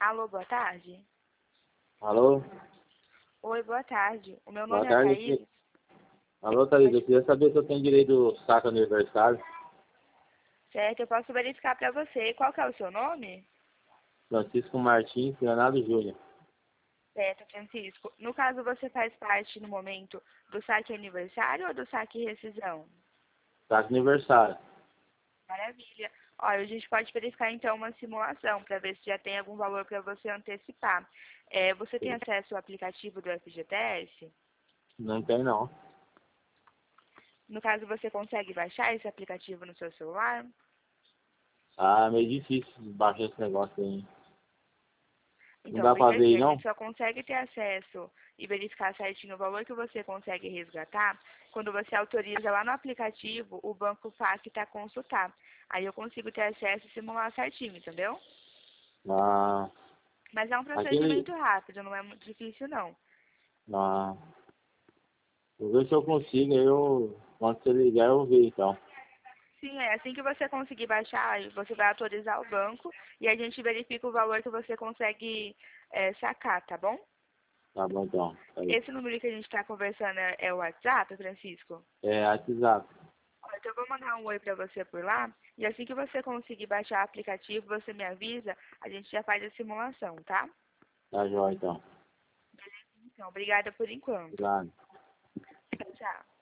Alô, boa tarde. Alô? Oi, boa tarde. O meu Boa nome é tarde. Thaís. Alô, Thaís, eu queria saber se eu tenho direito do saco aniversário. Certo, eu posso verificar para você. Qual que é o seu nome? Francisco Martins Leonardo Júnior. Certo, Francisco. No caso, você faz parte, no momento, do saque aniversário ou do saque rescisão? Saco aniversário. Maravilha. Olha, a gente pode verificar, então, uma simulação para ver se já tem algum valor para você antecipar. Você tem acesso ao aplicativo do FGTS? Não tem, não. No caso, você consegue baixar esse aplicativo no seu celular? Ah, meio difícil baixar esse negócio aí. Não Então, dá pra porque ver assim, aí, a não? gente só consegue ter acesso e verificar certinho o valor que você consegue resgatar quando você autoriza lá no aplicativo o Banco Facta a consultar. Aí eu consigo ter acesso e simular certinho, entendeu? Ah, Mas é um aquele... procedimento rápido, não é muito difícil não. Ah, vou ver se eu consigo, aí eu... Quando você ligar, eu ver, então. Sim, é assim que você conseguir baixar, aí você vai autorizar o banco e a gente verifica o valor que você consegue sacar, tá bom? Tá bom, então. Aí. Esse número que a gente está conversando é o WhatsApp, Francisco? É, WhatsApp. Ó, então eu vou mandar um oi pra você por lá. E assim que você conseguir baixar o aplicativo, você me avisa, a gente já faz a simulação, tá? Tá jóia, então. Então, obrigada por enquanto. Obrigado. Tchau, tchau.